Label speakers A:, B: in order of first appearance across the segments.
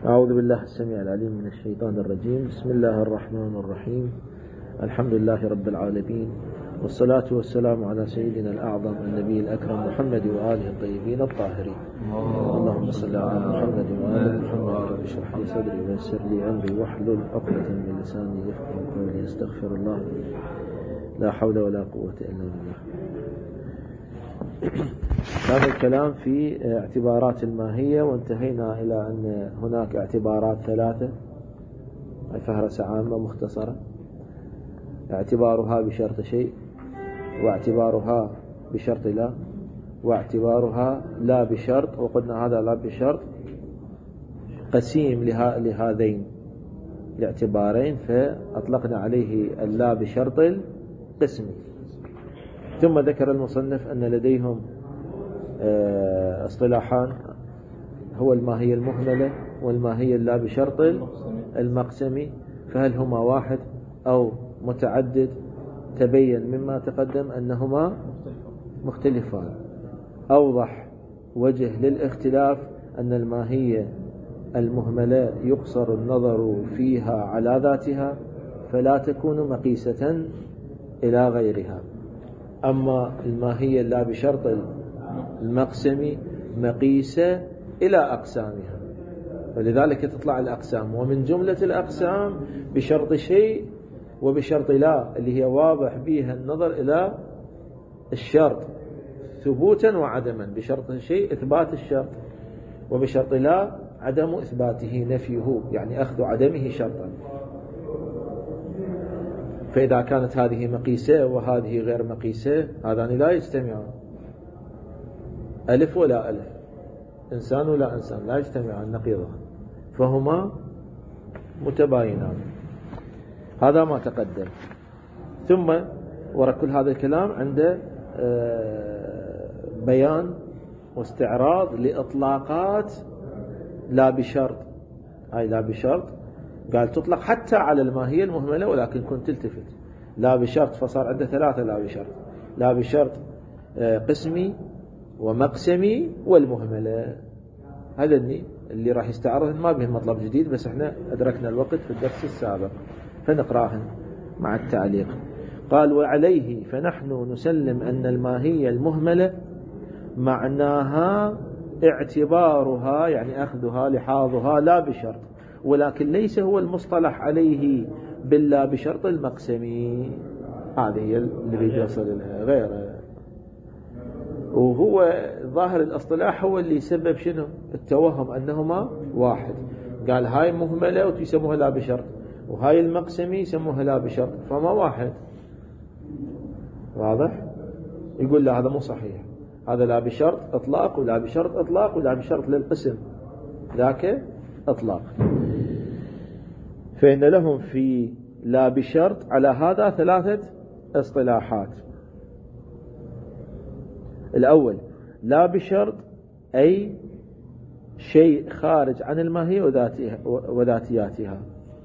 A: أعوذ بالله السميع العليم من الشيطان الرجيم. بسم الله الرحمن الرحيم. الحمد لله رب العالمين، والصلاة والسلام على سيدنا الأعظم النبي الأكرم محمد وآله الطيبين الطاهرين. اللهم صل على محمد وآل محمد. رب اشرح لي صدري ويسر لي أمري واحلل عقدة من لساني يفقهوا قولي. استغفر الله، لا حول ولا قوة إلا بالله. هذا الكلام في اعتبارات الماهية، وانتهينا إلى أن هناك اعتبارات ثلاثة، فهرسة عامة مختصرة: اعتبارها بشرط شيء، واعتبارها بشرط لا، واعتبارها لا بشرط. وقلنا هذا لا بشرط قسيم لهذين الاعتبارين، فأطلقنا عليه اللا بشرط القسم. ثم ذكر المصنف أن لديهم اصطلاحان، هو الماهية المهملة والماهية اللا بشرط المقسمي. فهل هما واحد أو متعدد؟ تبين مما تقدم أنهما مختلفان. أوضح وجه للاختلاف أن الماهية المهملة يقصر النظر فيها على ذاتها، فلا تكون مقيسة إلى غيرها. أما الماهية اللا بشرط المقسمي مقيسة إلى أقسامها، ولذلك تطلع الأقسام. ومن جملة الأقسام بشرط شيء وبشرط لا، اللي هي واضح بها النظر إلى الشرط ثبوتا وعدما. بشرط شيء إثبات الشرط، وبشرط لا عدم إثباته نفيه، يعني أخذ عدمه شرطا. فإذا كانت هذه مقيسة وهذه غير مقيسة، هذان لا يجتمعان، ألف ولا ألف، إنسان ولا إنسان، لا يجتمعان نقيضان، فهما متباينان. هذا ما تقدم. ثم وراء كل هذا الكلام عنده بيان واستعراض لإطلاقات لا بشرط. هاي لا بشرط قال تطلق حتى على الماهية المهملة، ولكن كنت تلتفت لا بشرط، فصار عنده ثلاثة لا بشرط: لا بشرط قسمي ومقسمي والمهملة. هذا اللي راح يستعرض، ما به مطلب جديد، بس احنا أدركنا الوقت في الدرس السابق فنقراهن مع التعليق. قال: وعليه فنحن نسلم أن الماهية المهملة معناها اعتبارها، يعني أخذها لحاظها لا بشرط، ولكن ليس هو المصطلح عليه باللا بشرط المقسمي. هذه هي اللي بيجوصل لها غيره. وهو ظاهر الاصطلاح هو اللي يسبب شنو؟ التوهم أنهما واحد. قال هاي مهملة وتسموها لا بشرط، وهاي المقسمي يسموها لا بشرط، فما واحد. واضح؟ يقول لا، هذا مو صحيح، هذا لا بشرط إطلاق، ولا بشرط إطلاق، ولا بشرط للقسم، ذاك إطلاق. فإن لهم في لا بشرط على هذا ثلاثة اصطلاحات. الأول لا بشرط أي شيء خارج عن الماهية وذاتياتها.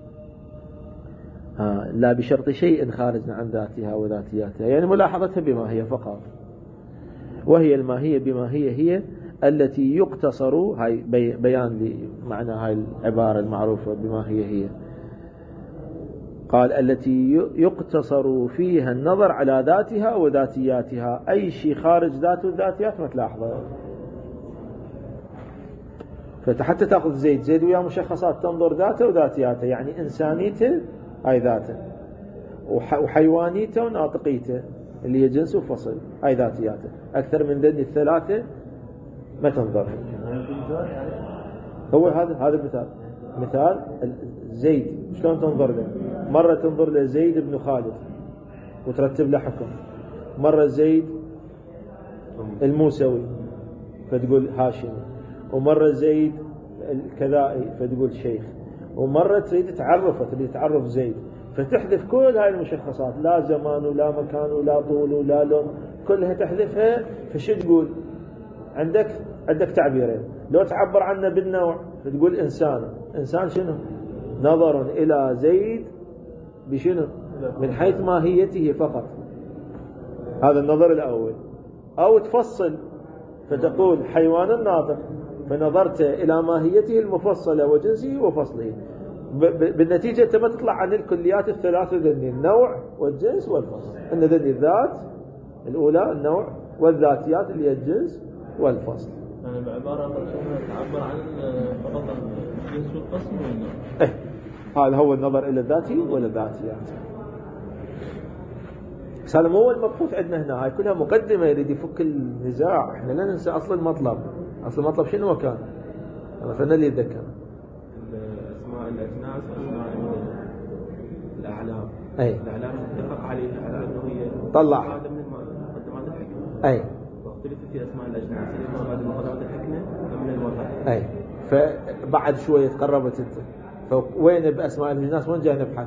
A: لا بشرط شيء خارج عن ذاتها وذاتياتها، يعني ملاحظتها بما هي فقط. وهي الماهية بما هي التي يقتصر، هاي بيان لمعنى هاي العبارة المعروفة بما هي. قال التي يقتصر فيها النظر على ذاتها وذاتياتها. أي شيء خارج ذاته وذاتيات ما تلاحظه. فحتى تأخذ زيد ويا مشخصات تنظر ذاته وذاتياته، يعني إنسانيته هاي ذاته، وحيوانيته وناطقيته اللي هي جنس وفصل، هاي ذاتياته. أكثر من ذني الثلاثة ما تنظر. هو هذا مثال زيد شلون تنظر له؟ مرة تنظر لزيد بن خالد وترتب له حكم، مرة زيد الموسوي فتقول هاشمي، ومرة زيد الكذائي فتقول شيخ، ومرة تريد تعرف زيد، فتحذف كل هاي المشخصات، لا زمان ولا مكان ولا طول ولا لون، كلها تحذفها. فشو تقول؟ عندك تعبيرين: لو تعبر عنه بالنوع فتقول إنسان شنو؟ نظر إلى زيد بشنو؟ من حيث ماهيته فقط، هذا النظر الأول. أو تفصل فتقول حيوان ناطق، فنظرت إلى ماهيته المفصلة وجنسه وفصله، بالنتيجة أنت ما تطلع عن الكليات الثلاثة ذني: النوع والجنس والفصل. أن ذني الذات الأولى النوع، والذاتيات اللي هي الجنس والفصل.
B: يعني بعبارة تعبر عن فقط الجنس والفصل والنوع.
A: هذا هو النظر إلى الذاتي والذاتيات. بس هذا مو هو المبحوث عندنا هنا، هاي كلها مقدمة يريد يفك النزاع. احنا لا ننسى أصل المطلب. أصل المطلب شنو كان؟ أنا فانا اللي يتذكر
B: اسماء الأجناس واسماء الأعلام. الأعلام اتفق عليها على أنه هي
A: طلع
B: هذا من مقدمات الحكمة. واختلف في أسماء الأجناس هل هذا من مقدمات الحكمة أم من الوضع.
A: فبعد شوية تقربت انت، فوين بأسماء الأجناس وين جاي نبحث؟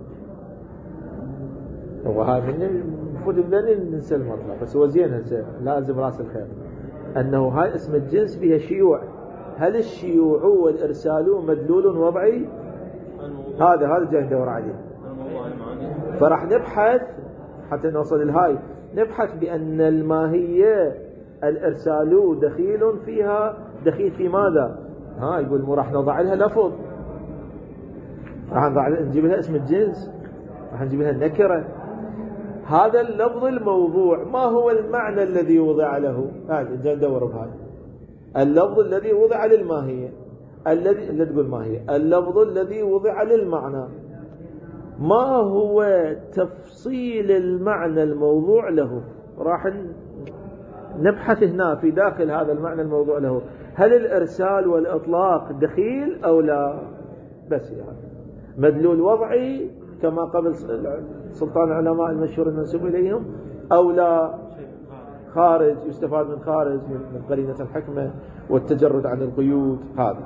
A: هو هاي من المفروض بدنا ننسى المطلب، بس هو زين هسه لازم راس الخير أنه هاي اسم الجنس فيها شيوع. هل الشيوع والإرسال مدلول وضعي؟ هذا جاي ندور عليه. فراح نبحث حتى نوصل لهاي، نبحث بأن الماهية الإرسال دخيل فيها، دخيل في ماذا؟ يقول مو راح نضع لها لفظ، راح نجيب لها اسم الجنس، راح نجيب لها النكرة. هذا اللفظ الموضوع ما هو المعنى الذي وضع له؟ جاي ندور بهذا اللفظ الذي وضع للماهية، الذي تقول ماهية، اللفظ الذي وضع للمعنى، ما هو تفصيل المعنى الموضوع له؟ راح نبحث هنا في داخل هذا المعنى الموضوع له، هل الإرسال والإطلاق دخيل أو لا؟ بس يعني مدلول وضعي كما قبل سلطان العلماء المشهور المنسوب إليهم، أو لا خارج، يستفاد من خارج من قرينة الحكمة والتجرد عن القيود. هذا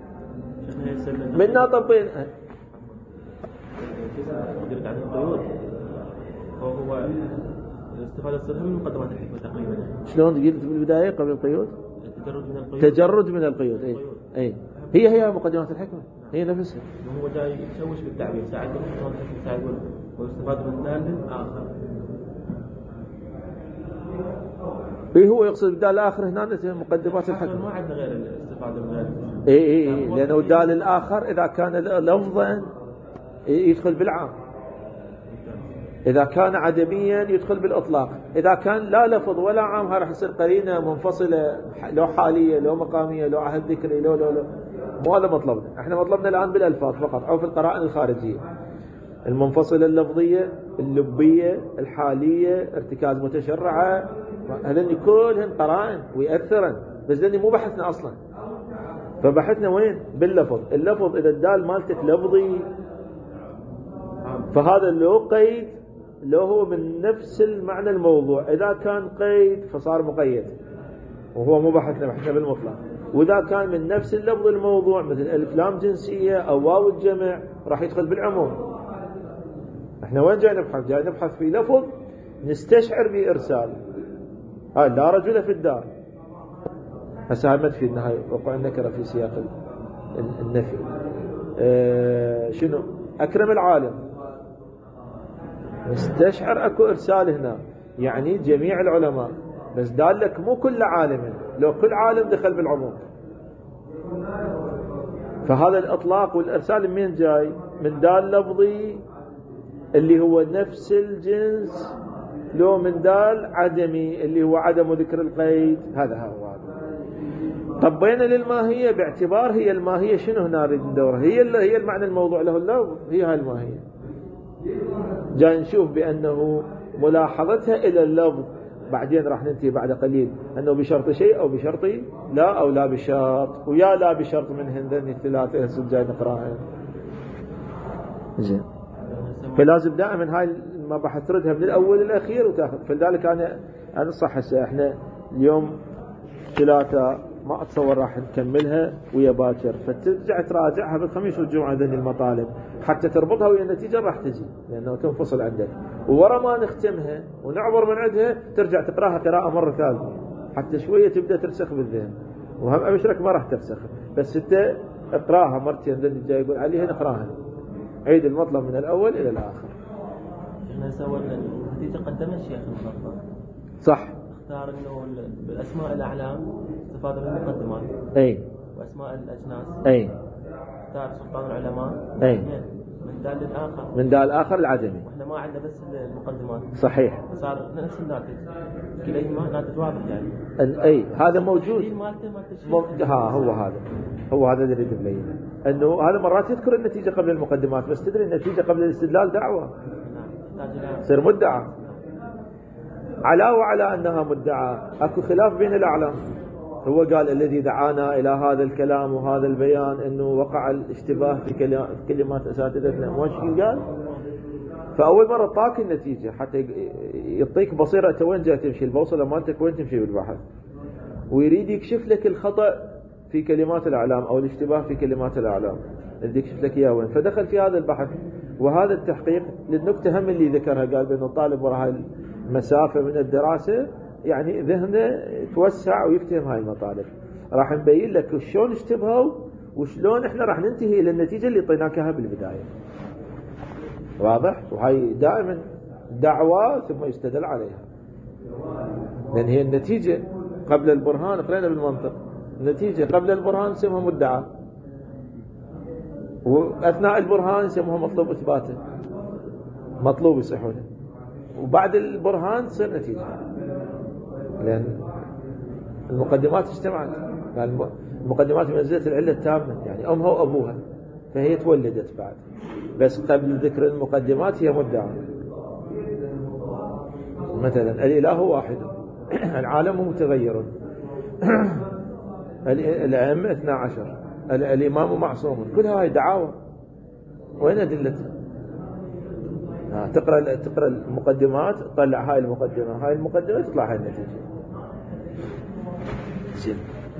A: منا طبين
B: التجرد عن القيود وهو الاستفادة الصريحة من مقدمات الحكمة تقريبا.
A: شلون قلت بالبداية قبل القيود؟ تجرد من القيود. هي مقدمات الحكمة، هي نفسها.
B: هو جاي يشوش بالتعبير، ساعد مقدمات الحكمة، ساعد واستفاد من دال آخر.
A: هو يقصد الدال الآخر هنا مقدمات الحكمة.
B: ما عندنا غير الاستفادة من غير.
A: لأنه الدال الآخر إذا كان لفظا يدخل بالعام، إذا كان عدميا يدخل بالإطلاق، إذا كان لا لفظ ولا عام راح يصير قرينة منفصلة، لو حالية لو مقامية لو عهد ذكري لو مو هذا مطلبنا. احنا مطلبنا الآن بالألفاظ فقط أو في القرائن الخارجية المنفصلة، اللفظية اللبية الحالية ارتكاز متشرعة، هذني كلهن قرائن ويأثرن، بس ذني مو بحثنا أصلا. فبحثنا وين؟ باللفظ. اللفظ إذا الدال مالتك لفظي فهذا له قيد، لو هو من نفس المعنى الموضوع. إذا كان قيد فصار مقيد وهو مو بحثنا بالمطلق. وإذا كان من نفس اللفظ الموضوع مثل ألف لام جنسية أو واو الجمع راح يدخل بالعموم. احنا وين جاي نبحث؟ جاي نبحث في لفظ نستشعر به إرسال. لا رجل في الدار، هسه هاي ما تفيدنا، هاي وقوع النكرة في سياق النفي. شنو؟ أكرم العالم، نستشعر أكو إرسال هنا، يعني جميع العلماء، بس دال لك مو كل عالم، لو كل عالم دخل بالعموم. فهذا الإطلاق والإرسال من جاي؟ من دال لفظي اللي هو نفس الجنس، لو من دال عدمي اللي هو عدم ذكر القيد. هذا هو. طبينا للماهية باعتبار هي الماهية شنو هنا نريد ندورها، هي المعنى الموضوع له اللفظ، هي هاي الماهية. جاي نشوف بأنه ملاحظتها إلى اللفظ، بعدين راح ننتهي بعد قليل أنه بشرط شيء أو بشرط لا أو لا بشرط، ويا لا بشرط من هندن الثلاثة هسه جاي نقراها. زين، فلازم دائما هاي المباحث تردها من الأول للأخير وتاخذ. فلذلك أنا صح هسه احنا اليوم ثلاثة ما أتصور راح نكملها ويا باكر، فترجع تراجعها بالخميس والجمعة ذني المطالب حتى تربطها ويا النتيجة راح تجي، لأنه تنفصل عندك. وورا ما نختمها ونعبر من عندها ترجع تقراها قراءة مرة ثالثة حتى شوية تبدأ ترسخ بالذهن. وهم أبشرك ما راح ترسخ، بس انت اقراها مرتين ذني الجاي يقول عليها نقراها، عيد المطلب من الأول إلى الآخر.
B: احنا سوينا النتيجة قدمنا الشيخ المطلب
A: صح،
B: اختار انه بالاسماء الاعلام استفاد من المقدمات. وأسماء الأجناس
A: أي
B: تعرف سلطان العلماء
A: أي
B: من دال الآخر،
A: من دال الآخر العدمي.
B: وإحنا ما عندنا بس المقدمات.
A: صحيح.
B: صار نفس الناتج، كليهما ناتج واضح يعني.
A: أي هذا موجود. هو هذا اللي يريد يبينه، أنه هذا مرات يذكر النتيجة قبل المقدمات، بس تدري النتيجة قبل الاستدلال دعوة، تصير مدعى. علاوة على أنها مدعى أكو خلاف بين الأعلام. هو قال الذي دعانا إلى هذا الكلام وهذا البيان أنه وقع الاشتباه في كلمات أساتذتنا. ما شيء قال؟ فأول مرة طاك النتيجة حتى يعطيك بصيرة أنت وين جاي تمشي، البوصلة مالتك وين تمشي بالبحث، ويريد يكشف لك الخطأ في كلمات الأعلام أو الاشتباه في كلمات الأعلام، يريد يكشف لك إياه وين. فدخل في هذا البحث وهذا التحقيق للنكتة هم اللي ذكرها، قال بأنه الطالب وراء المسافة من الدراسة يعني ذهنه توسع ويفتهم هاي المطالب. راح نبين لك شلون اشتبهوا وشلون احنا راح ننتهي للنتيجة اللي طيناكها بالبداية. واضح؟ وهي دائما دعوة ثم يستدل عليها، لأن هي النتيجة قبل البرهان. قرينا بالمنطق النتيجة قبل البرهان اسمها مدعى، وأثناء البرهان اسمها مطلوب إثباته، مطلوب يصحونه، وبعد البرهان تصير نتيجة، لأن المقدمات اجتمعت. المقدمات منزلة العلة التامة، يعني أمها وأبوها، فهي تولدت بعد، بس قبل ذكر المقدمات هي مدعى. مثلا الإله واحد، العالم متغير، الأئمة 12، الإمام معصوم، كل هاي دعاوى. وين أدلتها؟ تقرأ المقدمات، تطلع هاي المقدمة تطلع هاي النتيجة. زين.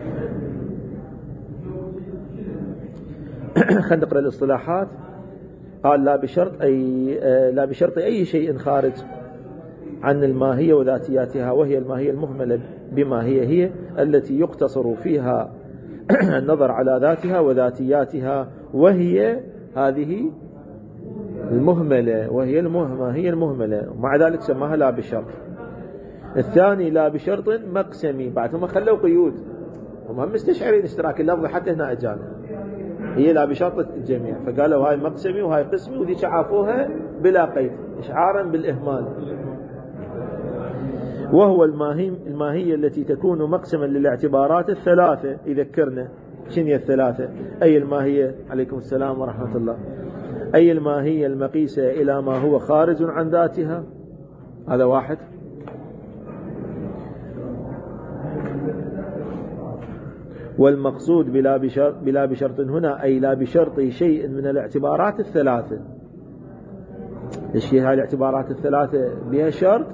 A: خلينا نقرأ الاصطلاحات. قال لا بشرط أي شيء خارج عن الماهية وذاتياتها، وهي الماهية المهملة بما هي التي يقتصر فيها النظر على ذاتها وذاتياتها، وهي هذه المهملة، وهي الماهية المهملة، ومع ذلك سماها لا بشرط. الثاني لا بشرط مقسمي، بعد هم خلوا قيود، هم مستشعرين اشتراك اللفظ حتى هنا اجانا، هي لا بشرط الجميع، فقالوا هاي مقسمي وهاي قسمي، وذي شعافوها بلا قيد إشعارا بالإهمال. وهو الماهية التي تكون مقسما للاعتبارات الثلاثة. يذكرنا شنو الثلاثة؟ أي الماهية، عليكم السلام ورحمة الله، أي الماهية المقيسة إلى ما هو خارج عن ذاتها، هذا واحد. والمقصود بلا بشرط هنا أي لا بشرط شيء من الاعتبارات الثلاثة. ايش هي هاي الاعتبارات الثلاثة؟ بها شرط.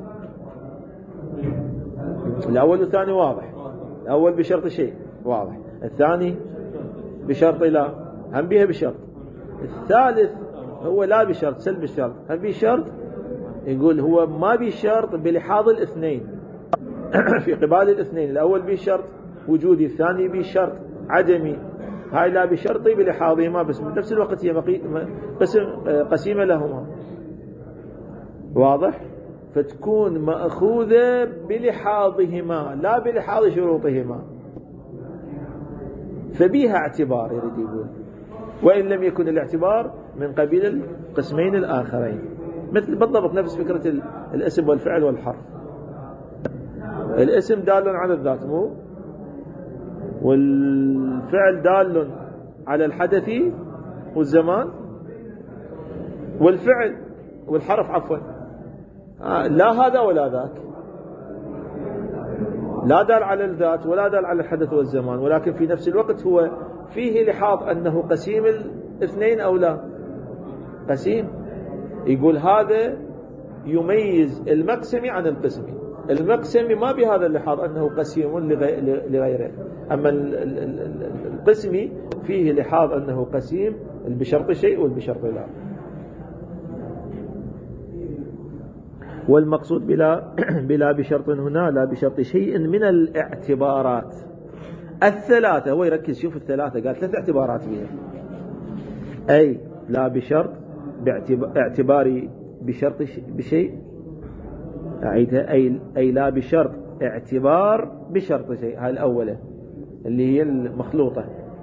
A: الأول والثاني واضح، الأول بشرط شيء واضح، الثاني بشرط لا، هم بها بشرط. الثالث هو لا بشرط، سلب الشرط، هم بيه شرط. يقول هو ما بيه شرط بلحاظ الاثنين في قبال الاثنين، الأول بيه شرط وجودي، الثاني بيه شرط عدمي. هاي لا بشرط بلحاظهما، بس بنفس الوقت هي قسيمة لهما. واضح؟ فتكون مأخوذة بلحاظهما لا بلحاظ شروطهما، فبيها اعتبار يريد يقول، وإن لم يكن الاعتبار من قبيل القسمين الآخرين. مثل بالضبط نفس فكرة الاسم والفعل والحرف. الاسم دال على الذات مو، والفعل دال على الحدث والزمان، والفعل والحرف عفوا لا هذا ولا ذاك، لا دال على الذات ولا دال على الحدث والزمان، ولكن في نفس الوقت هو فيه لحاظ أنه قسيم الاثنين أو لا قسيم. يقول هذا يميز المقسم عن القسم. المقسم ما بهذا اللحاظ أنه قسيم لغيره، أما القسم فيه لحاظ أنه قسيم بشرط شيء والبشرط لا. والمقصود بلا بشرط هنا لا بشرط شيء من الاعتبارات الثلاثة. هو يركز، شوف الثلاثة قال 3 اعتبارات بها. أي لا بشرط باعتباري بشرط بشيء، أعيدها، أي لا بشرط اعتبار بشرط شيء، هاي الأولى اللي هي المخلوطة،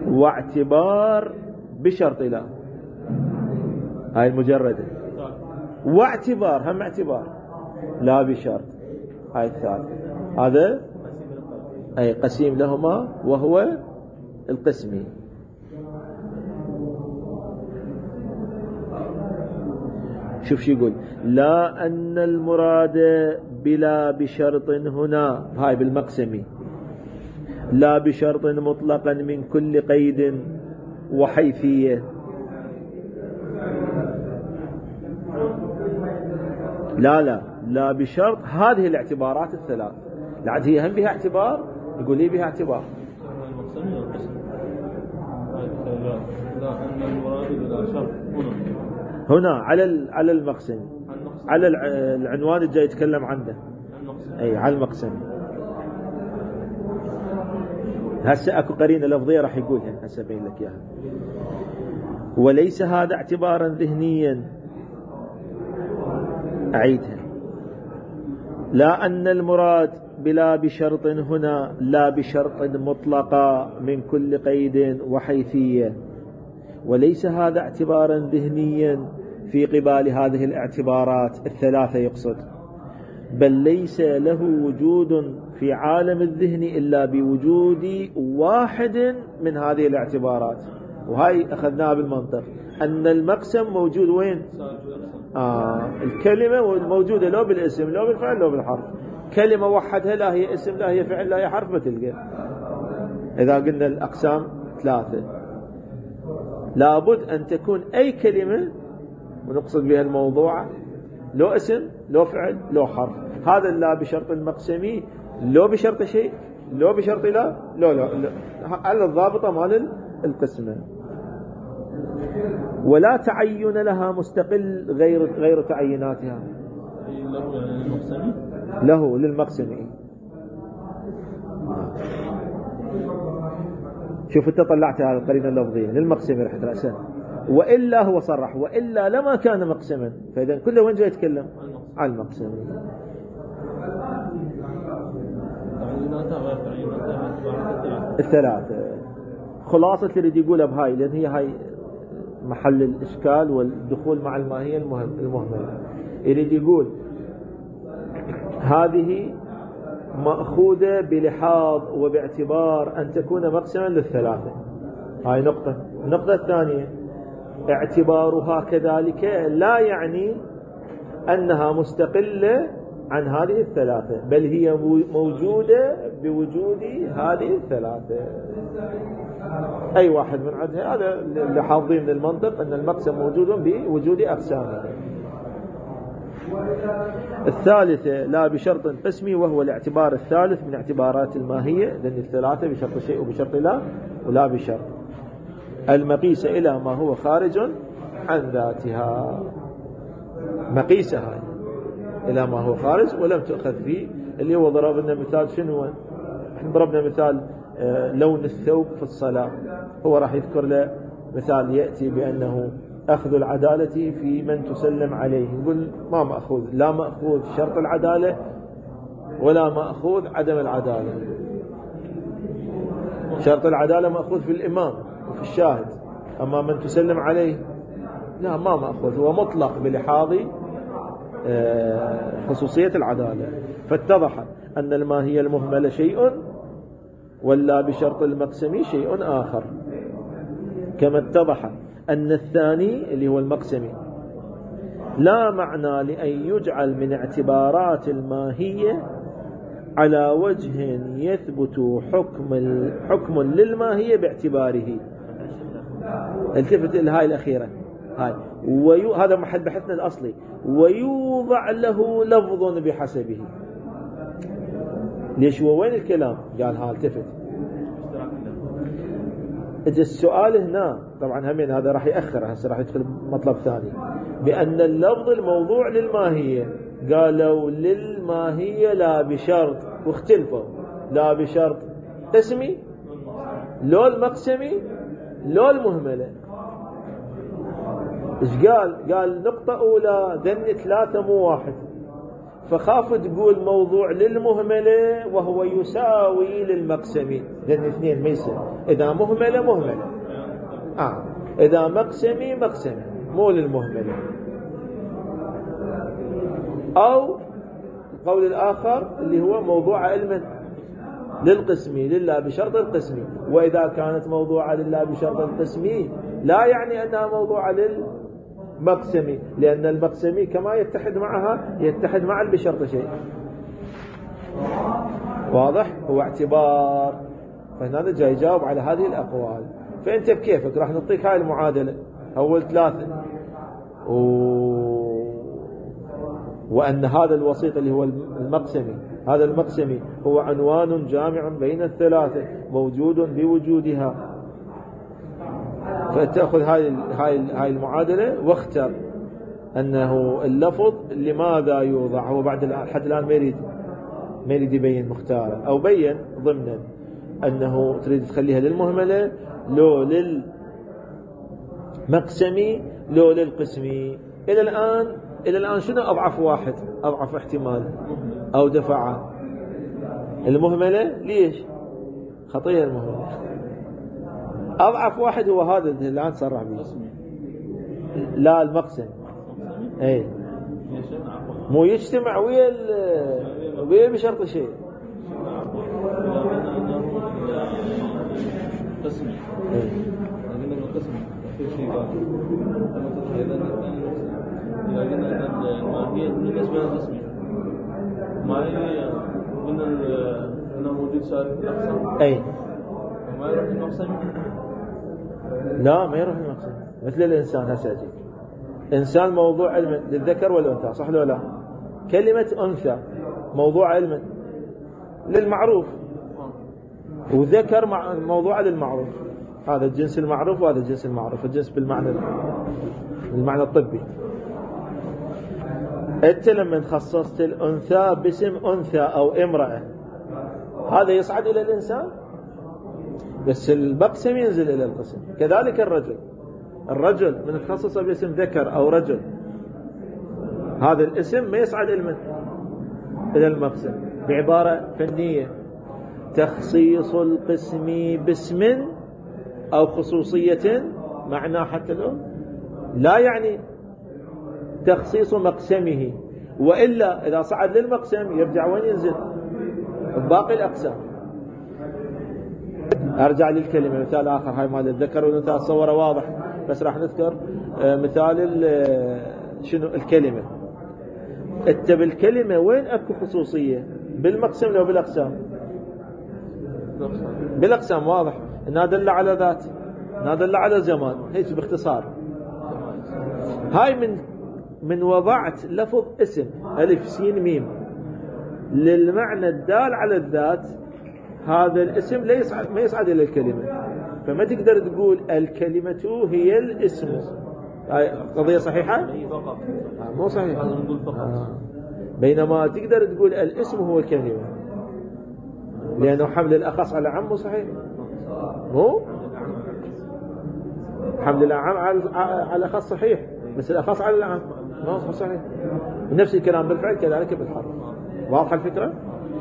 A: واعتبار بشرط لا، هاي المجردة. واعتبار هم اعتبار لا بشرط، هاي الثالث. هذا أي قسيم لهما وهو القسمي. شوف يقول: لا أن المراد بلا بشرط هنا، هاي بالمقسمي، لا بشرط مطلقا من كل قيد وحيثية. لا بشرط هذه الاعتبارات الثلاث، لعد هي هم بها اعتبار، يقول لي بها اعتبار.
B: لا أن المراد بلا شرط
A: هنا على المقسم، على العنوان الجاي يتكلم عنه، أي على المقسم. هسه اكو قرينة لفظية راح يقولها، هسه أبين لك إياها. وليس هذا اعتبارا ذهنيا، أعيدها. لا أن المراد بلا بشرط هنا لا بشرط مطلقة من كل قيد وحيثية، وليس هذا اعتبارا ذهنيا في قبال هذه الاعتبارات الثلاثة يقصد، بل ليس له وجود في عالم الذهن إلا بوجود واحد من هذه الاعتبارات. وهاي أخذناها بالمنطق، أن المقسم موجود وين؟ الكلمة موجودة لو بالاسم لو بالفعل لو بالحرف. كلمة وحدها لا هي اسم لا هي فعل لا هي حرف، ما تلقى. إذا قلنا الأقسام ثلاثة لابد أن تكون أي كلمة ونقصد بها الموضوع لو اسم لو فعل لو حرف. هذا لا بشرط المقسمي، لو بشرط شيء لو بشرط لا على الضابطة مال القسمة. ولا تعين لها مستقل غير تعييناتها. له للمقسمي. شوف انت طلعت هذه القرينة اللفظية للمقسمي رحت رأسا، وإلا هو صرح وإلا لما كان مقسما، فإذا كله وين جاي يتكلم عن المقسمي. الثلاثة خلاصة اللي يقولها بهاي، لأن هي هاي محل الإشكال والدخول مع الماهية المهملة. يريد يقول هذه مأخوذة بلحاظ وباعتبار أن تكون مقسما للثلاثة. هاي نقطة. النقطة الثانية اعتبارها كذلك لا يعني أنها مستقلة عن هذه الثلاثة، بل هي موجودة بوجود هذه الثلاثة. أي واحد من عندها، هذا اللي حافظين من المنطق أن المقسم موجود بوجود أقسامه. الثالثة لا بشرط قسمي، وهو الاعتبار الثالث من اعتبارات الماهية، لأن الثلاثة بشرط شيء وبشرط لا ولا بشرط المقيسة إلى ما هو خارج عن ذاتها. مقيسة هاي إلى ما هو خارج ولم تؤخذ فيه، اللي هو ضربنا مثال. شنو احنا ضربنا مثال لون الثوب في الصلاة. هو راح يذكر له مثال يأتي بأنه أخذ العدالة في من تسلم عليه. يقول ما مأخوذ، لا مأخوذ شرط العدالة ولا مأخوذ عدم العدالة. شرط العدالة مأخوذ في الإمام وفي الشاهد، أما من تسلم عليه لا ما مأخوذ، هو مطلق بلحاظ خصوصية العدالة. فاتضح أن الماهية المهملة شيء ولا بشرط المقسمي شيء آخر، كما اتضح أن الثاني اللي هو المقسمي لا معنى لأن يجعل من اعتبارات الماهية على وجه يثبت حكم للماهية باعتباره. التفت الهاي الأخيرة هاي، هذا محل بحثنا الأصلي. ويوضع له لفظ بحسبه. ليش وين الكلام؟ قال ها التفت. السؤال هنا طبعا همين هذا راح يأخر، هسه راح يدخل مطلب ثاني، بأن اللفظ الموضوع للماهية. قالوا للماهية لا بشرط، واختلفوا لا بشرط اسمي لو المقسمي لو المهملة. إيش قال؟ قال نقطة أولى ذن ثلاثة مو واحد. فخاف تقول موضوع للمهملة وهو يساوي للمقسمي، لأن اثنين ما يصير. إذا مهملة إذا مقسمي مو للمهملة. أو القول الآخر اللي هو موضوع علم للقسمي لله بشرط القسمي، وإذا كانت موضوعة لله بشرط القسمي لا يعني أنها موضوعة للمقسمي، لأن المقسمي كما يتحد مع بشرط شيء. واضح؟ هو اعتبار. فهذا جاي يجاوب على هذه الأقوال. فأنت بكيفك راح نعطيك هاي المعادلة أول 3 وأن هذا الوسيط اللي هو المقسمي، هذا المقسمي هو عنوان جامع بين الثلاثة موجود بوجودها. فتأخذ هاي المعادلة واختر أنه اللفظ لماذا يوضع. هو بعد حتى الآن ما يريد يبين مختارا، أو بين ضمنا أنه تريد تخليها للمهملة لو للمقسمي لو للقسمي. إلى الآن شنو أضعف احتمال أو دفعة؟ المهملة. ليش؟ خطية المهملة. أضعف واحد هو هذا اللي الآن صرح به. لا المقسم مو يجتمع ويا بشرط شيء.
B: قسمي لكن القسم في شيء لكن الماهية بالنسبة للقسمي ما هي من أنه موجود صار في الأقسام. ما يروح المقسم.
A: لا ما يروح المقسم. مثل الإنسان هسه إنسان موضوع علم للذكر والأنثى، صح ولا لا؟ كلمة أنثى موضوع علم للمعروف، وذكر موضوع للمعروف. هذا الجنس المعروف وهذا الجنس المعروف، الجنس بالمعنى الطبي. أنت لما خصصت الأنثى باسم أنثى أو امرأة هذا يصعد إلى الإنسان، بس المقسم ينزل إلى القسم. كذلك الرجل من تخصص باسم ذكر أو رجل هذا الاسم ما يصعد إلى المقسم. بعبارة فنية تخصيص القسم باسم أو خصوصية معناه حتى الآن لا يعني تخصيص مقسمه، وإلا إذا صعد للمقسم يرجع وين ينزل؟ باقي الأقسام. أرجع للكلمة مثال آخر، هاي مال الذكر والأنثى صوره واضح، بس راح نذكر مثال شنو الكلمة. أنت بالكلمة وين أكو خصوصية؟ بالمقسم لو بالأقسام؟ بالأقسام. واضح. نادل على ذات، نادل على زمان، هيك باختصار. هاي من وضعت لفظ اسم ألف سين ميم للمعنى الدال على الذات، هذا الاسم ما يصعد إلى الكلمة، فما تقدر تقول الكلمة هي الاسم. هاي قضية صحيحة؟ مو صحيحة. بينما تقدر تقول الاسم هو الكلمة، لأنه حمل الأخص على عم. مو صحيح؟ مو حمل العام على الأخص صحيح، بس الأخص على العام ما هو صحيح. نفس الكلام بالفعل كذلك بالحرف. واضحة الفكرة؟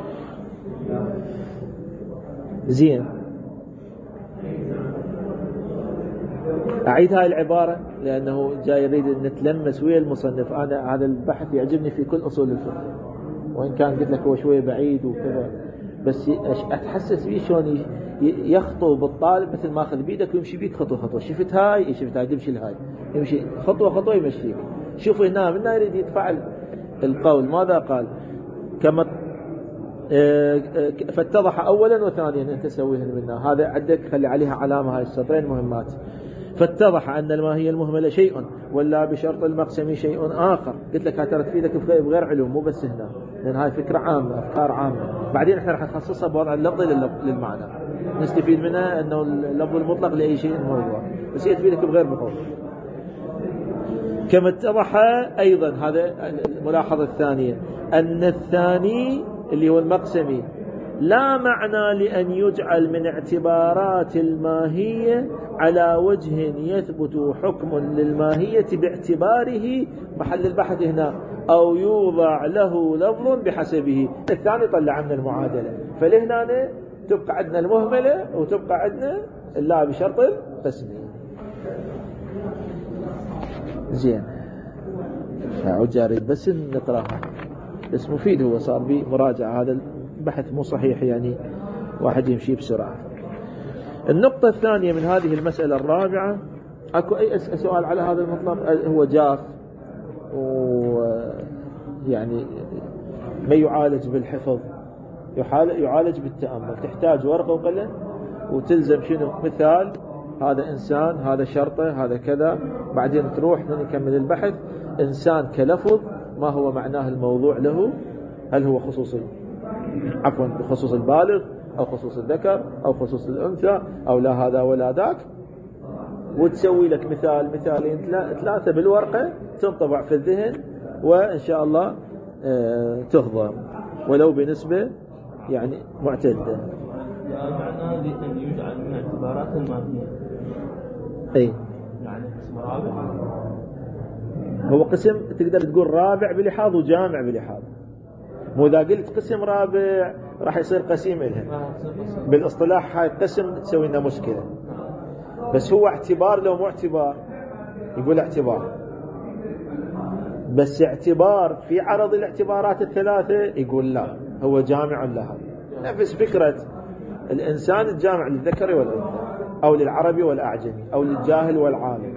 A: زين. أعيد هاي العبارة لأنه جاي يريد أن نتلمس ويا المصنف. أنا هذا البحث يعجبني في كل أصول الفقه، وإن كان قلت لك هو شوية بعيد وكذا، بس أتحسس بيه شلون يخطو بالطالب مثل ما أخذ بيدك ويمشي بيك خطوة. شفت هاي تمشي لهاي، يمشي خطوة يمشيك. شوفوا هنا منا يريد يتفعل القول. ماذا قال؟ كما فاتضح أولا وثانيا، أنت تسويهن منا. هذا عندك خلي عليها علامة، هاي السطرين مهمات. فاتضح أن الماهية المهملة شيء ولا بشرط المقسم شيء آخر. قلت لك هترى تفيدك بغير علوم، مو بس هنا، لأن هاي فكرة عامة، أفكار عامة. بعدين احنا راح نخصصها بوضع اللفظ للمعنى، نستفيد منها أنه اللفظ المطلق لأي شيء موضوع، بس هي تفيدك بغير مفهوم. كما اتضح أيضا، هذا الملاحظة الثانية، أن الثاني اللي هو المقسمي لا معنى لأن يجعل من اعتبارات الماهية على وجه يثبت حكم للماهية باعتباره. محل البحث هنا أو يوضع له لفظ بحسبه. الثاني طلع عنا المعادلة. فلهنا تبقى عندنا المهملة وتبقى عندنا اللا بشرط التسنية. زين عجاري بس نقراها بس مفيد، هو صار بي مراجعة، هذا البحث مو صحيح يعني واحد يمشي بسرعة. النقطة الثانية من هذه المسألة الرابعة، أكو أي سؤال على هذا المطلب؟ هو جاف ويعني ما يعالج بالحفظ، يعالج بالتأمل. تحتاج ورقة وقلم وتلزم شنو مثال، هذا إنسان، هذا شرطه، هذا كذا، بعدين تروح نكمل البحث. إنسان كلفظ ما هو معناه الموضوع له؟ هل هو خصوص عفوا بخصوص البالغ أو خصوص الذكر أو خصوص الأنثى أو لا هذا ولا ذاك، وتسوي لك مثال مثالين ثلاثة بالورقة تنطبع في الذهن، وإن شاء الله تهضم ولو بنسبة يعني معتدة.
B: معناه أن يجعل من اعتبارات المادية.
A: أي
B: يعني قسم رابع،
A: هو قسم تقدر تقول رابع بلحاظ وجامع بلحاظ. مو إذا قلت قسم رابع راح يصير قسيم إلها بالاصطلاح، هاي قسم تسوي لنا مشكلة. بس هو اعتبار لو مو اعتبار يقول اعتبار، بس اعتبار في عرض الاعتبارات الثلاثة يقول لا، هو جامع لها. نفس فكرة الإنسان الجامع للذكر والأنثى أو للعربي والأعجمي أو للجاهل والعالم.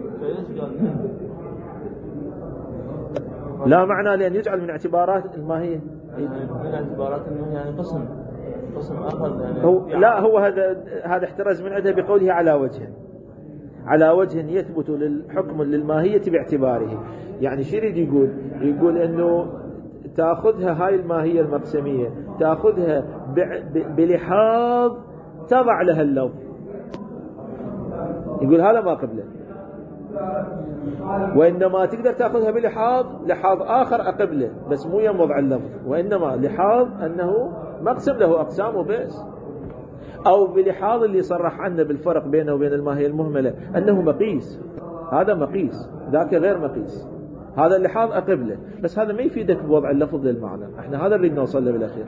A: لا معنى لأن يجعل من اعتبارات الماهية،
B: من اعتبارات الماهية يعني قسم آخر يعني
A: هو هذا احترز من عندها بقوله على وجه يثبت للحكم للماهية باعتباره. يعني شو يريد يقول انه تاخذها هاي الماهية المقسمية تاخذها بلحاظ تضع لها اللفظ، يقول هذا ما قبله. وإنما تقدر تأخذها بلحاظ آخر أقبله، بس مو ينوضع اللفظ، وإنما لحاظ أنه مقسم له أقسام وبس، أو بلحاظ اللي صرح عنه بالفرق بينه وبين الماهية المهملة أنه مقيس، هذا مقيس ذاك غير مقيس، هذا اللحاظ أقبله، بس هذا ما يفيدك بوضع اللفظ للمعنى. احنا هذا اللي نوصل له بالأخير.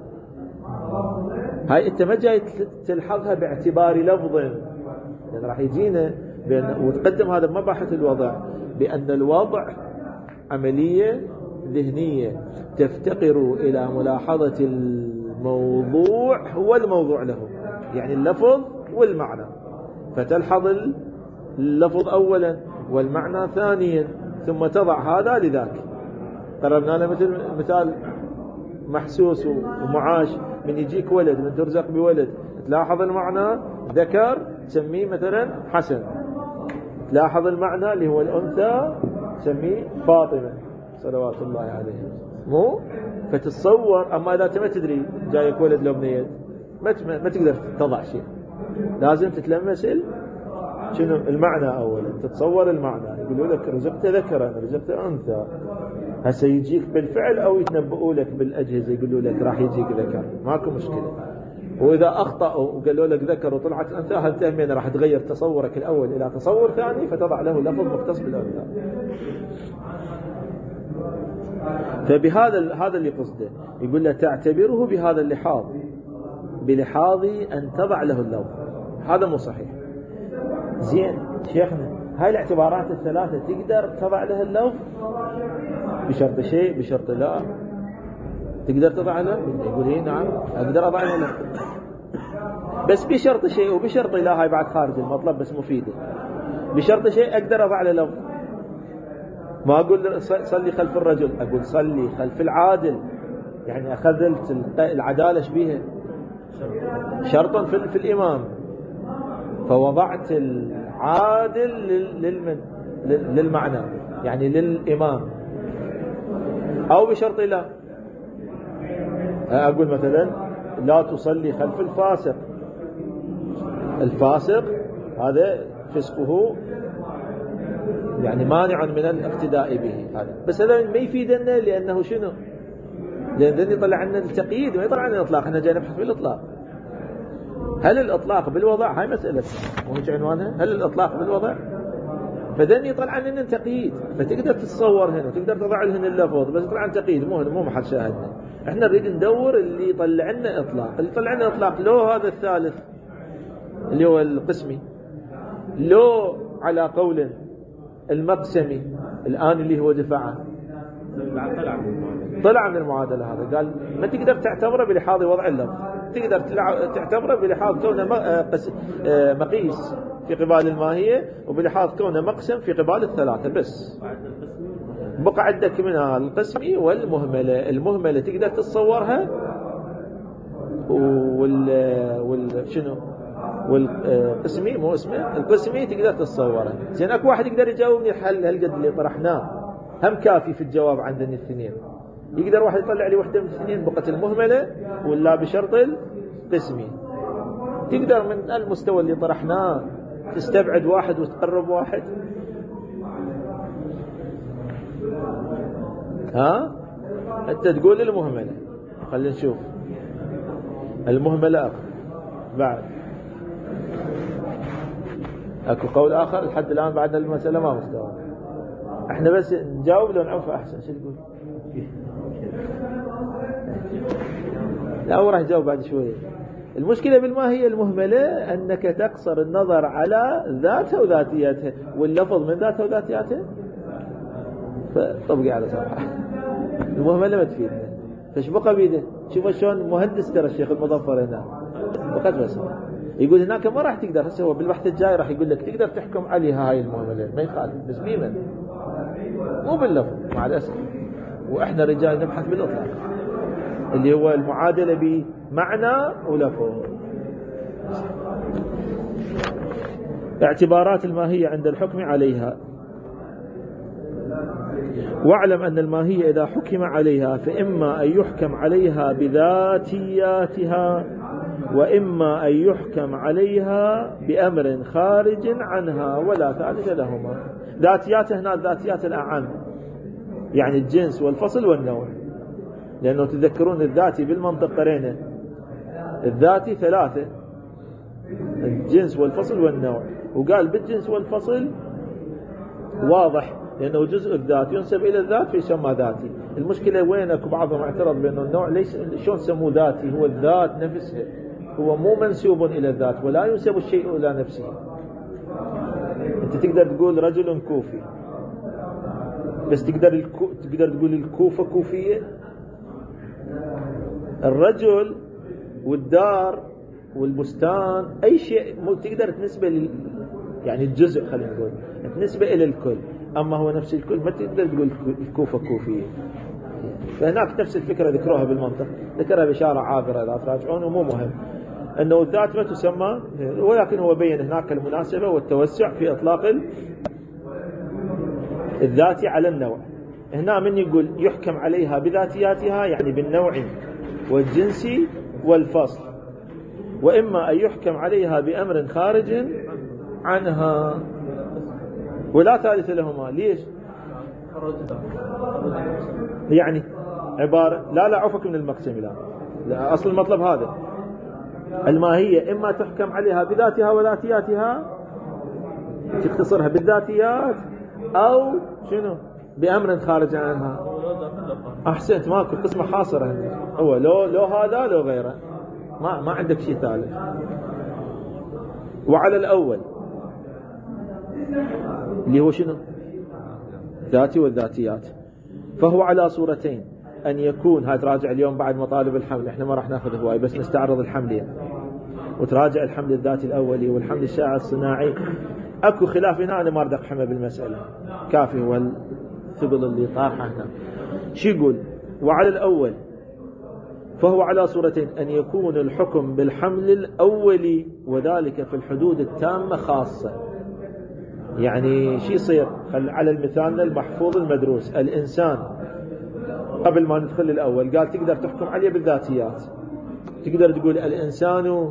A: هاي انت ما جاي تلحظها باعتبار لفظ، يعني راح يجينا وتقدم هذا مباحث الوضع، بأن الوضع عملية ذهنية تفتقر إلى ملاحظة الموضوع هو الموضوع له، يعني اللفظ والمعنى، فتلحظ اللفظ أولا والمعنى ثانيا ثم تضع هذا لذاك. قربنا له مثال محسوس ومعاش، من يجيك ولد، من ترزق بولد تلاحظ المعنى ذكر تسميه مثلا حسن، تلاحظ المعنى اللي هو الأنثى تسميه فاطمة صلوات الله عليها، مو فتتصور. أما إذا ما تدري جايك ولد لو بنيت ما تقدر تضع شيء، لازم تتلمس شنو المعنى أولا، تتصور المعنى. يقولوا لك رزقت ذكرا رزقت أنثى، هسه يجيك بالفعل أو يتنبؤوا لك بالأجهزة يقولوا لك راح يجيك ذكر، ماكو مشكلة. وإذا أخطأوا وقالوا لك ذكر وطلعت أنثى، هل تهمين راح تغير تصورك الأول إلى تصور ثاني فتضع له لفظ مختص بالأنثى. فبهذا اللي قصده، يقول له تعتبره بهذا اللحاظ، بلحاظ أن تضع له اللفظ، هذا مو صحيح. زين شيخنا هاي الاعتبارات الثلاثة تقدر تضع لها اللفظ بشرط شيء بشرط لا، تقدر تضع له؟ يقول هي نعم أقدر أضع له، بس بشرط شيء وبشرط لا، هاي بعد خارج المطلب بس مفيدة. بشرط شيء أقدر أضع له لفظ، ما أقول صلي خلف الرجل، أقول صلي خلف العادل، يعني أخذت العدالة شبيها شرطا في الإمام، فوضعت العادل للمعنى يعني للإمام. أو بشرط لا، أقول مثلا لا تصلي خلف الفاسق، الفاسق هذا فسقه يعني مانع من الاقتداء به، هذا بس هذا ما يفيدنا، لأنه شنو؟ لأن يطلع عنا التقييد وما يطلع عنا الإطلاق. احنا جاي نبحث بالإطلاق، هل الإطلاق بالوضع؟ هاي مسألة وهيك عنوانها، هل الإطلاق بالوضع؟ فذني طلع لنا تقييد، فتقدر تتصور هنا تقدر تضع لهن اللفظ، بس طلع تقييد مو محل شاهدنا. احنا نريد ندور اللي يطلع لنا اطلاق. اللي يطلع لنا اطلاق لو هذا الثالث اللي هو القسمي، لو على قول المقسمي الآن اللي هو دفعه طلع من المعادلة. هذا قال ما تقدر تعتبره بلحاظ وضع اللفظ، تقدر تعتبره بلحاظ كونه مقيس في قبال الماهية، وبلحاظ كونه مقسم في قبال الثلاثة بس. بقى عندك منها القسمي والمهملة. المهملة تقدر تتصورها، شنو والقسمي مو اسمه القسمي تقدر تتصورها. زين اكو واحد يقدر يجاوبني الحل هالقد اللي طرحناه هم كافي في الجواب عندنا الاثنين. يقدر واحد يطلع لي واحدة من الاثنين بقت المهملة ولا بشرط القسمي. تقدر من المستوى اللي طرحناه تستبعد واحد وتقرب واحد؟ ها انت تقول المهملة. خلينا نشوف المهملة بعد اكو قول اخر لحد الان بعد المسألة ما مستوى. احنا بس نجاوب لو نعرف احسن. شو تقول؟ لا هو راح يجاوب بعد شوية. المشكلة بالماهية المهملة انك تقصر النظر على ذاتها وذاتياتها واللفظ من ذاتها وذاتياتها، فطبقي على صفحة. المهملة ما تفيدنا. فش بقى بيده؟ شوف شلون مهندس ترى الشيخ المظفر هنا وقت بس يقول هناك ما راح تقدر. هسه هو بالبحث الجاي راح يقول لك تقدر تحكم عليها هاي المهملة ما يخالف، بس بيمن مو باللفظ مع الأسف. وإحنا رجال نبحث بالإطلاق اللي هو المعادلة بمعنى ولفظ. اعتبارات الماهية عند الحكم عليها. واعلم أن الماهية إذا حكم عليها فإما أن يحكم عليها بذاتياتها، وإما أن يحكم عليها بأمر خارج عنها ولا ثالث لهما. ذاتيات هنا الذاتيات الأعم، يعني الجنس والفصل والنوع. لأنه تذكرون الذاتي بالمنطق قرينا الذاتي ثلاثة، الجنس والفصل والنوع. وقال بالجنس والفصل واضح لأنه جزء الذات ينسب إلى الذات فيسمى ذاتي. المشكلة وين اكو بعضهم اعترض بأنه النوع ليس شلون سموه ذاتي، هو الذات نفسها، هو مو منسوب إلى الذات ولا ينسب الشيء إلى نفسه. أنت تقدر تقول رجل كوفي، بس تقدر تقول الكوفة كوفية. الرجل والدار والبستان أي شيء تقدر تنسبه يعني الجزء خلينا نقول تنسبه إلى الكل، أما هو نفس الكل ما تقدر تقول الكوفة كوفية. فهناك نفس الفكرة ذكروها بالمنطق، ذكرها بإشارة عابرة لا تراجعون ومو مهم أنه الذات ما تسمى، ولكن هو بين هناك المناسبة والتوسع في إطلاق الذاتي على النوع. هنا من يقول يحكم عليها بذاتياتها يعني بالنوع والجنس والفصل، وإما أن يحكم عليها بأمر خارج عنها ولا ثالث لهما. ليش؟ يعني عبارة لا عفك من المقسم. لا أصل المطلب هذا الماهية إما تحكم عليها بذاتها وذاتياتها تختصرها بالذاتيات، أو شنو بأمر خارج عنها. أحسنت، ماكو قسمة خاصرة هو لو هذا لو غيره، ما عندك شيء ثالث. وعلى الأول اللي هو شنو ذاتي والذاتيات فهو على صورتين: أن يكون هاي تراجع اليوم بعد مطالب الحمل، احنا ما راح ناخذ هواي بس نستعرض الحملين، وتراجع الحمل الذاتي الأولي والحمل الشائع الصناعي. اكو خلاف هنا انا ما اريد اقحمه بالمسألة، كافي هو الثقل اللي طاحه هنا. شو يقول؟ وعلى الأول فهو على صورتين: أن يكون الحكم بالحمل الأولي وذلك في الحدود التامة خاصة. يعني شو يصير؟ على المثال المحفوظ المدروس، الإنسان قبل ما ندخل الأول قال تقدر تحكم عليه بالذاتيات، تقدر تقول الإنسان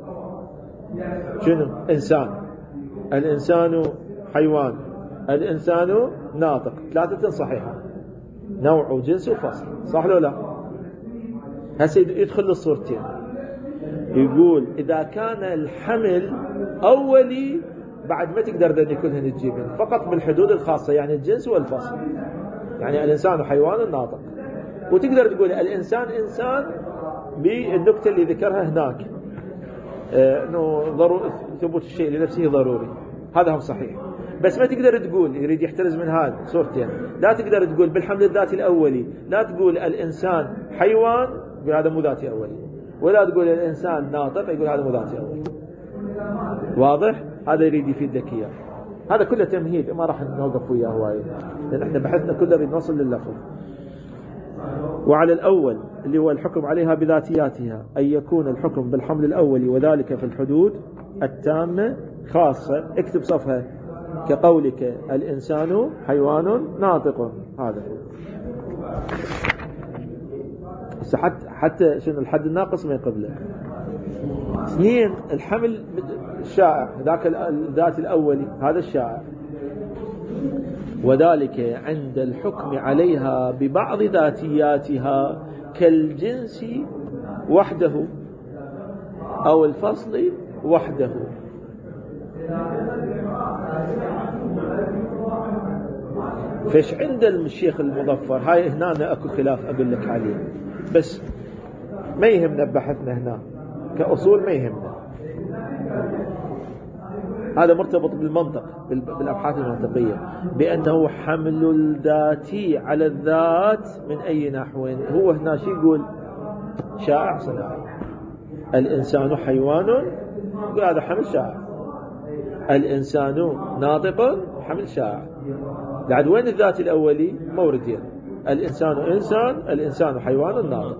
A: شنو؟ إنسان، الإنسان حيوان، الإنسان ناطق، ثلاثة صحيحة، نوع وجنس وفصل، صح لو لا؟ هسه يدخل للصورتين، يقول إذا كان الحمل أولي بعد ما تقدر ذني كلهن تجيبهن، فقط بالحدود الخاصة، يعني الجنس والفصل. يعني الإنسان حيوان ناطق، وتقدر تقول الإنسان إنسان بالنكتة اللي ذكرها هناك، انه ثبوت الشيء لنفسه ضروري، هذا هم صحيح. بس ما تقدر تقول، يريد يحترز من هذا صورتين، لا تقدر تقول بالحمل الذاتي الأولي لا تقول الإنسان حيوان يقول هذا مو ذاتي أولي، ولا تقول الإنسان ناطق يقول هذا مو ذاتي أولي. واضح؟ هذا يريد يفيد لك إياه. هذا كله تمهيد، ما راح نوقف وياه وايد، لأن احنا بحثنا كله بنوصل لللفظ. وعلى الأول اللي هو الحكم عليها بذاتياتها، أن يكون الحكم بالحمل الأولي وذلك في الحدود التامة خاصة. اكتب صفحة كقولك الإنسان حيوان ناطق، هذا حتى شنو الحد الناقص ما يقبله. 2 الحمل الشائع، ذاك الذات الأولي هذا الشائع، وذلك عند الحكم عليها ببعض ذاتياتها كالجنس وحده أو الفصل وحده. فش عند الشيخ المظفر هاي هنا أكو خلاف أقول لك عليه، بس ما يهمنا بحثنا هنا كأصول، ما يهمنا، هذا مرتبط بالمنطق، بالأبحاث المنطقية، بأنه حمل الذاتي على الذات من أي نحو. هو هنا شي يقول شائع صناعي، الإنسان حيوان يقول هذا حمل شائع، الإنسان ناطق حمل شائع. بعد وين الذات الأولي؟ موردين، الإنسان إنسان، الإنسان حيوان ناطق.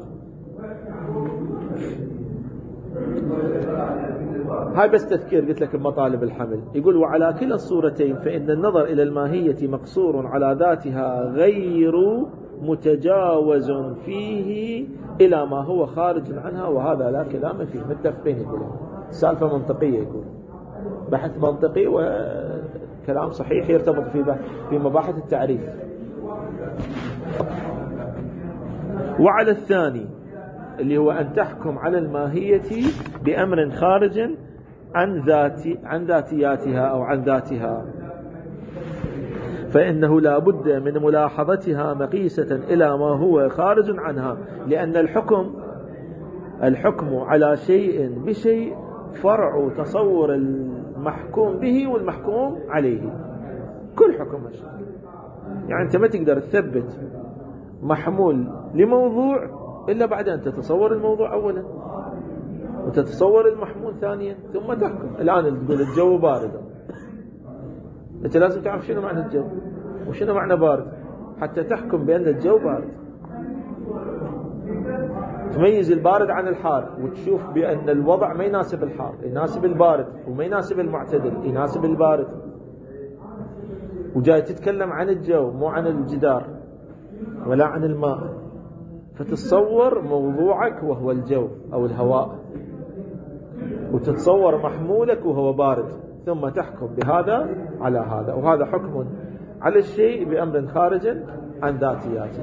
A: هاي بس تذكير قلت لك بمطالب الحمل. يقول وعلى كلا الصورتين فإن النظر إلى الماهية مقصور على ذاتها غير متجاوز فيه إلى ما هو خارج عنها، وهذا لا كلام فيه. متفقين يقول سالفة منطقية، يقول بحث منطقي وكلام صحيح يرتبط في مباحث التعريف. وعلى الثاني اللي هو أن تحكم على الماهية بأمر خارج عن ذاتياتها أو عن ذاتها، فإنه لا بد من ملاحظتها مقيسة إلى ما هو خارج عنها، لأن الحكم على شيء بشيء فرع تصور المحكوم به والمحكوم عليه. كل حكم مشكل، يعني أنت ما تقدر تثبت محمول لموضوع إلا بعد أن تتصور الموضوع أولا وتتصور المحمول ثانيا ثم تحكم. الآن تقول الجو بارد، أنت لازم تعرف شنو معنى الجو وشنو معنى بارد حتى تحكم بأن الجو بارد. تميز البارد عن الحار وتشوف بأن الوضع ما يناسب الحار، يناسب البارد، وما يناسب المعتدل، يناسب البارد. وجاي تتكلم عن الجو مو عن الجدار ولا عن الماء، فتتصور موضوعك وهو الجو أو الهواء، وتتصور محمولك وهو بارد، ثم تحكم بهذا على هذا، وهذا حكم على الشيء بأمر خارج عن ذاتياته.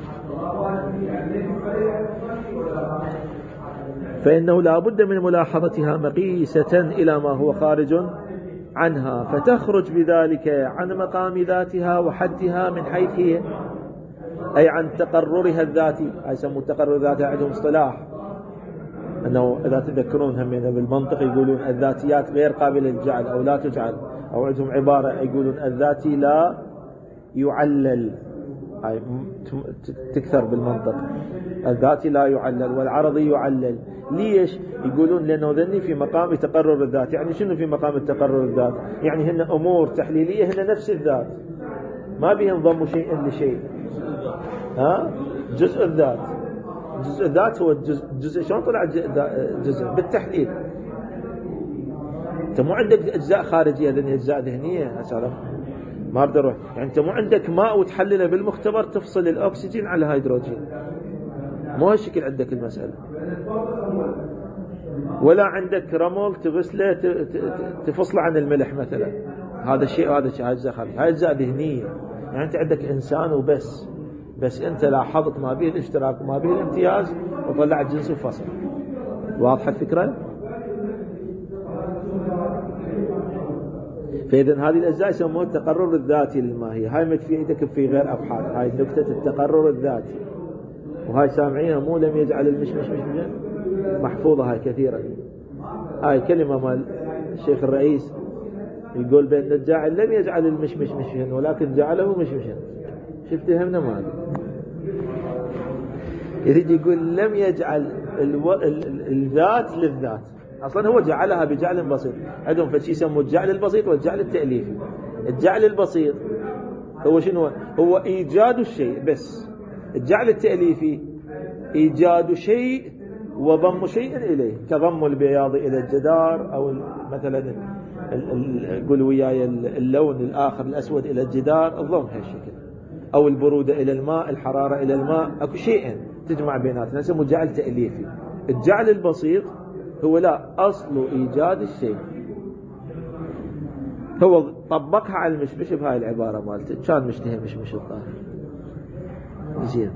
A: فإنه لا بد من ملاحظتها مقيسة إلى ما هو خارج عنها، فتخرج بذلك عن مقام ذاتها وحدها من حيث هي، أي عن تقررها الذاتي. يسموا التقرر الذاتي عندهم اصطلاح، أنه إذا تذكرون هم بالمنطق يقولون الذاتيات غير قابلة للجعل أو لا تجعل، أو عندهم عبارة يقولون الذاتي لا يعلل، تكثر بالمنطق، الذاتي لا يعلل والعرضي يعلل. ليش؟ يقولون لأنه ذني في مقام تقرر الذات. يعني شنو في مقام التقرر الذات؟ يعني هن أمور تحليلية، هن نفس الذات، ما بيهم ضموا شيء لشيء. جزء الذات، جزء الذات هو الجزء. شلون طلع جزء؟ بالتحليل. انت مو عندك اجزاء خارجيه، ذني اجزاء ذهنيه. اسالك ما اقدر اروح، يعني انت مو عندك ماء وتحلله بالمختبر تفصل الاكسجين على الهيدروجين، مو هالشكل عندك المساله. ولا عندك رمل تغسله تفصله عن الملح مثلا، هذا الشيء وهذا الشيء، هاي اجزاء خارجيه، هاي اجزاء ذهنيه. يعني انت عندك انسان وبس، بس انت لاحظت ما به الاشتراك وما به الامتياز وطلعت جنس وفصل. واضحه الفكره؟ فإذا هذه الأجزاء يسموها التقرر الذاتي للماهية. هاي متفيدك في غير أبحاث، هاي نكتة التقرر الذاتي، وهاي سامعينها مو لم يجعل المشمش مشمشا، محفوظة هاي كثيرا. هاي كلمة مال الشيخ الرئيس يقول بأن الجاعل لم يجعل المشمش مشمشا ولكن جعله مشمشا. شفت همنا مال يريد يقول لم يجعل الذات للذات، أصلا هو جعلها بجعل بسيط. عندهم فشي يسموه الجعل البسيط والجعل التأليفي. الجعل البسيط هو شنو؟ هو إيجاد الشيء بس. الجعل التأليفي إيجاد شيء وضم شيء إليه، كضم البياض إلى الجدار، أو مثلا قول وياي اللون الآخر الأسود إلى الجدار، الضم هالشكل، أو البرودة إلى الماء، الحرارة إلى الماء، أكو شيئين تجمع بيناتنا يسموه جعل تأليفي. الجعل البسيط هو لا، أصل إيجاد الشيء. هو طبقها على المشمش بهاي العبارة مالته، كان مشتهي مشمش الطاهر. زين.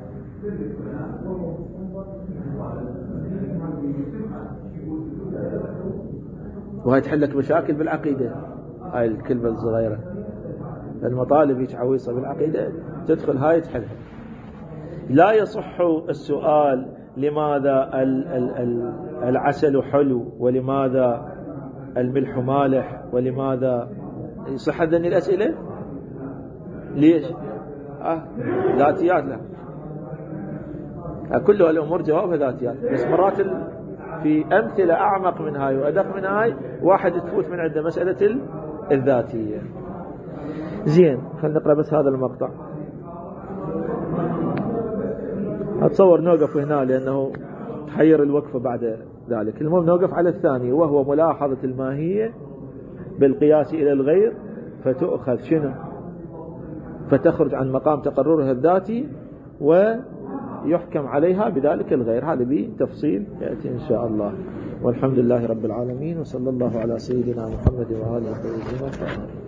A: وهي تحلك مشاكل بالعقيدة، هاي الكلمة الصغيرة. المطالب هيك عويصة بالعقيدة تدخل هاي تحلها. لا يصح السؤال لماذا العسل حلو ولماذا الملح مالح ولماذا، يصح هذني الأسئلة؟ ليش؟ ذاتيات. لا، كل الأمور جوابها ذاتيات، بس مرات في أمثلة أعمق من هاي وأدق من هاي واحد تفوت من عنده مسألة الذاتية. زين، خلينا نقرأ بس هذا المقطع. أتصور نوقف هنا لأنه تحير الوقفة بعد ذلك. المهم نوقف على الثاني، وهو ملاحظة الماهية بالقياس إلى الغير فتؤخذ شنو؟ فتخرج عن مقام تقررها الذاتي ويحكم عليها بذلك الغير. هذا بتفصيل يأتي إن شاء الله. والحمد لله رب العالمين، وصلى الله على سيدنا محمد وآله وصحبه وسلم.